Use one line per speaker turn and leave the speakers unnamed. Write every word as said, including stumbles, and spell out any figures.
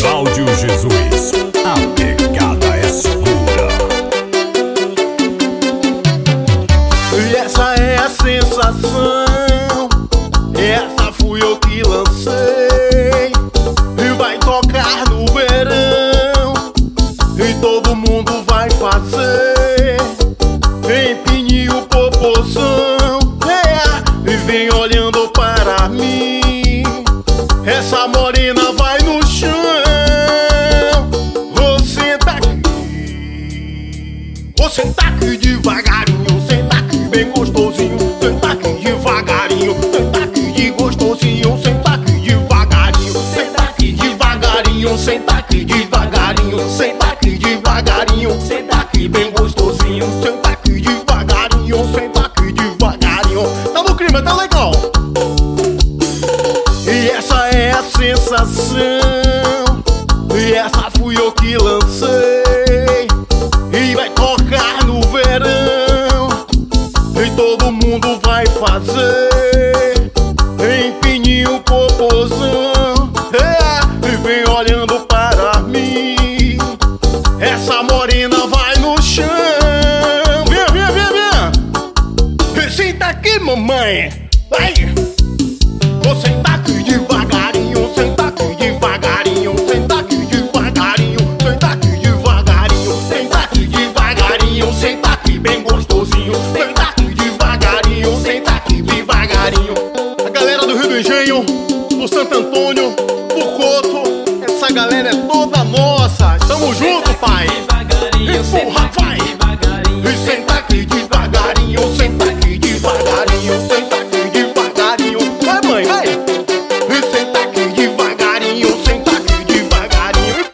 Cláudio Jesus, a pegada é segura.
E essa é a sensação, essa fui eu que lancei. E vai tocar no verão, e todo mundo vai fazer. Empine o popozão, é, e vem olhando para mim. Essa morena vai no chão. Você tá aqui, você tá aqui devagarinho, senta aqui bem gostosinho, senta aqui devagarinho, senta aqui de gostosinho, senta aqui devagarinho, senta aqui devagarinho, senta aqui devagarinho, senta aqui devagarinho, senta aqui bem gostosinho, senta aqui devagarinho, senta aqui devagarinho. Tá no clima, tá legal. E essa é a sensação, e essa fui eu que lancei. E vai tocar no verão, e todo mundo vai fazer. Empine o popozão, é, e vem olhando para mim. Essa morena vai no chão. Vem, vem, vem, vem. Senta aqui, mamãe. Vai. Você tá aqui devagarinho, senta aqui devagarinho, senta aqui devagarinho, senta aqui devagarinho, senta aqui devagarinho, senta aqui bem gostosinho, senta aqui devagarinho, senta aqui devagarinho. A galera do Rio do Engenho, do Santo Antônio, do Coto, essa galera é toda nossa. Tamo junto.